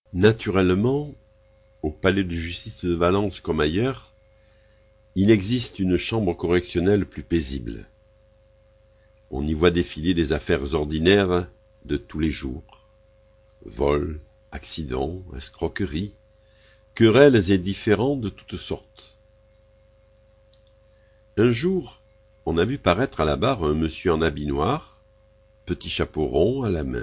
Naturellement, au palais de justice de Valence comme ailleurs, il existe une chambre correctionnelle plus paisible. On y voit défiler des affaires ordinaires de tous les jours. Vols, accidents, escroqueries, querelles et différends de toutes sortes. Un jour, on a vu paraître à la barre un monsieur en habit noir, petit chapeau rond à la main.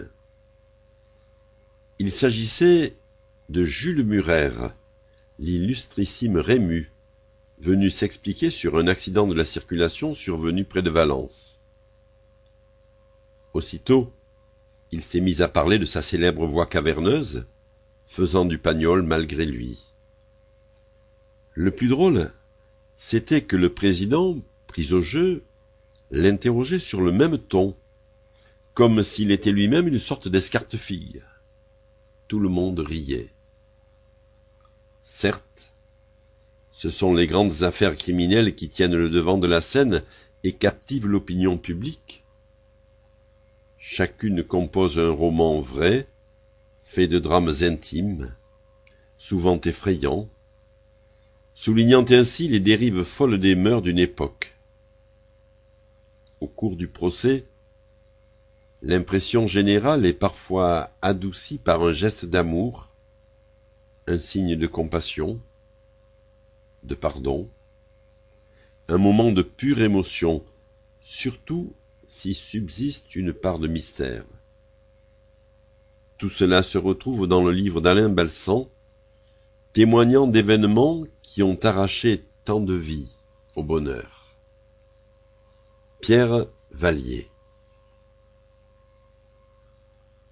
Il s'agissait de Jules Murer, l'illustrissime Rému, venu s'expliquer sur un accident de la circulation survenu près de Valence. Aussitôt, il s'est mis à parler de sa célèbre voix caverneuse, faisant du pagnol malgré lui. Le plus drôle, c'était que le président, pris au jeu, l'interrogeait sur le même ton, comme s'il était lui-même une sorte d'escartefille. Tout le monde riait. Certes, ce sont les grandes affaires criminelles qui tiennent le devant de la scène et captivent l'opinion publique. Chacune compose un roman vrai, fait de drames intimes, souvent effrayants, soulignant ainsi les dérives folles des mœurs d'une époque. Au cours du procès, l'impression générale est parfois adoucie par un geste d'amour, un signe de compassion, de pardon, un moment de pure émotion, surtout si subsiste une part de mystère. Tout cela se retrouve dans le livre d'Alain Balsan, témoignant d'événements qui ont arraché tant de vies au bonheur. Pierre Vallier.